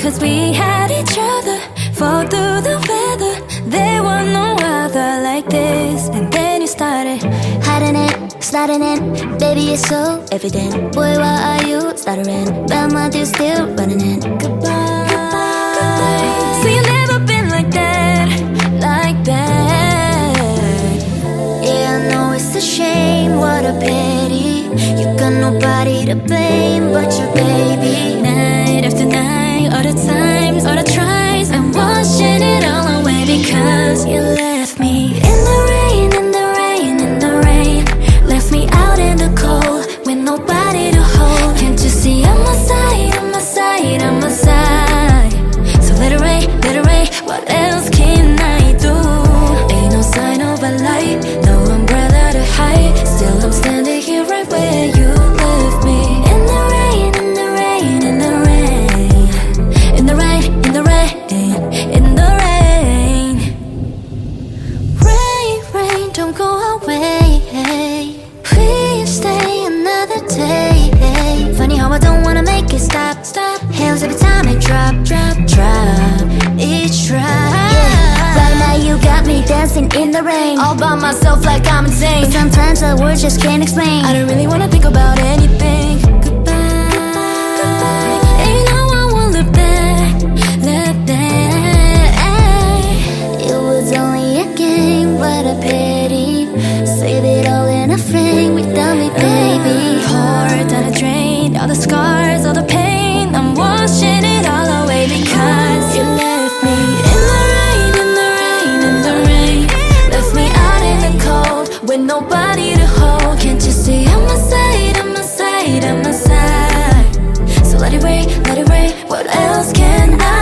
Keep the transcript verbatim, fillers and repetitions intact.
Cause we had each other, fall through the weather. There was no other like this. And then you started hiding it, sliding in. Baby, it's so evident. Boy, why are you stuttering? But my dude's still running in. Goodbye, goodbye, goodbye. So you never been like that, like that. Yeah, I know it's a shame, what a pity. You got nobody to blame but your baby. Night after night, all the times, all the tries, I'm washing it all away because you left me in the rain, in the rain, in the rain. Left me out in the cold with nobody to hold. Can't you see I'm a side, I'm a side, I'm a side. So let it rain, let it rain, what else can I do? Ain't no sign of a light, no umbrella to hide. Still I'm standing here right where you left me. In the rain, in the rain, in the rain. In the rain, in the rain, in the rain. Rain, rain, don't go away. Please stay another day. Funny how I don't wanna make it stop, stop. Hails every time it drop, drop, drop. Each drop. Yeah, right now you got me dancing in the rain, All by myself like I'm insane. but sometimes the words just can't explain. I don't really wanna think about anything. Goodbye, goodbye. And you know I won't look back, look back. It was only a game, what a pity. Save it all in a frame without me, baby. Pour down the drain, all the scars, all the pain. I'm washing it all away because you left me in the rain, in the rain, in the rain. Left me out in the cold with nobody to hold. Can't you see I'm a side, I'm a side, I'm a side. So let it rain, let it rain, what else can I